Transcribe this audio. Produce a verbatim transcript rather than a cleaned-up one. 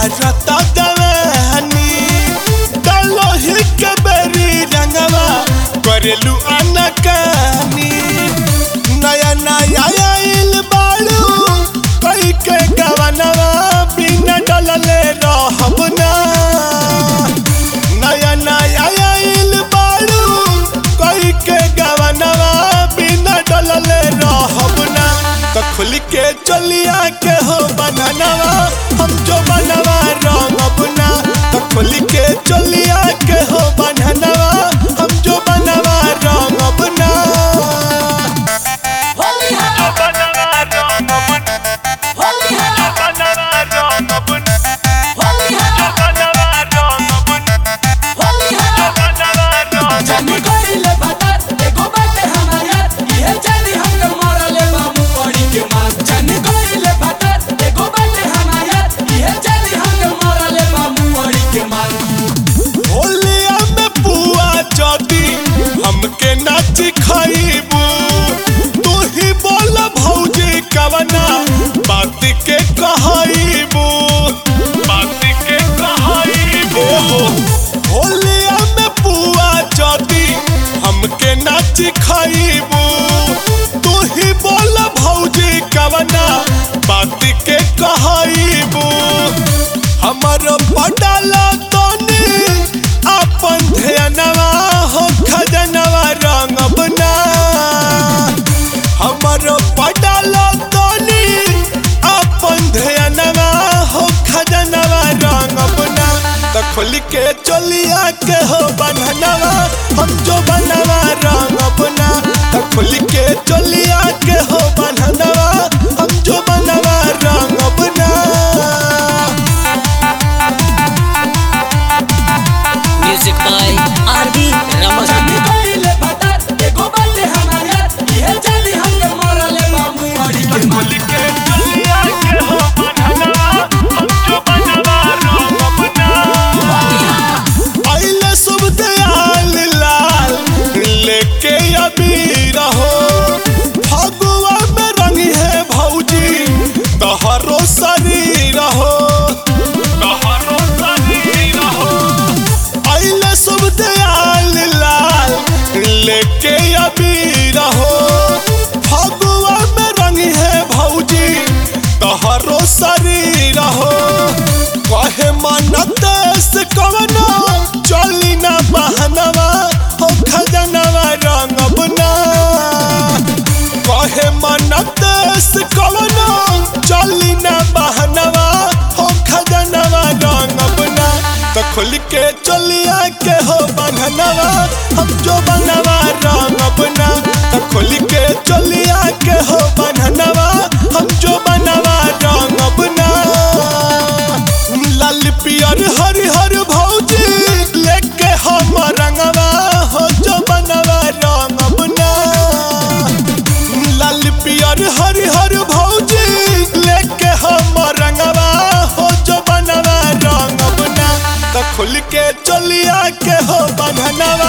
करता दवानी तलोही के बेरी रंगवा करेलू अनकानी नया नया आइल बाड़ू कई के गवनवा बिना डलले रहब ना नया नया आइल बाड़ू कई के गवनवा बिना डलले रहब ना तो खुल के चलिया के हो बननवा हम जो बनवा रंगब ना तो खुल के चलिया के हो बननवा हम जो बनवा रंगब ना होली है जो बनवा रंगब होली है जो बनवा रंगब होली है जो बनवा रंगब होली है जो बनवा रंगब जानी कोइले बता एगो बाटे हमारे इहे जानी हमके मारले बाबू पड़ी के मार जानी कोइले बता एगो बाटे हमारे इहे जानी हमके मारले बाबू पड़ी के मार होलिया में पुआ जदी हमके नाच खाइबू तू ही बोल भौजी कवना बात के कहाइबू बात के कहाइबू होलिया में पुआ जदी हमके नाच खाइबू तू ही बोल भौजी कवना बात के कहाइबू हमर पडाला तोनी अपन ध्यानवा हो खजनवा रंगब ना हमर पडाला तोनी अपन ध्यानवा हो खजनवा रंगब ना तो खुल के चलिया के हो बननवा हम जो बनवा रंगब ना तो खुल के चलिया के हो बननवा हम जो बनवा रंगब ना Music by R D Ramaswamy. जानी कोइले बता एगो बाटे हमारे इहे जानी हमके मारले बाबू पड़ी के मार खुल के चलिया के हो बननवा हम जो बनवा रंगब ना आइले शुभ दयाल लाल लेके अबीर हो फगुआ में रंगी है भौजी तोहरो शरीर हो तोहरो शरीर हो आइले शुभ दयाल लाल लेके अबीर हो फगुआ में रंगी है भौजी तोहरो शरीर हो कहे मन देश कवनो चली ना बहनवा हो खजनवा रंगब ना कहे मन देश कवनो चली ना बहनवा हो खजनवा रंगब ना तो खुल के चलिया के हो बहनवा हम जो बनवा रंगब ना तो खुल के चलिया के हो बहनवा हम जो बनवा रंगब ना लाल पियर हरि हर भौजी लेके हम रंगवा हो जो बनवा रंगब ना लाल पियर हरि हर भौजी लेके हम रंगवा हो जो बनवा रंगब ना तो खुल के चलिया के हो बननवा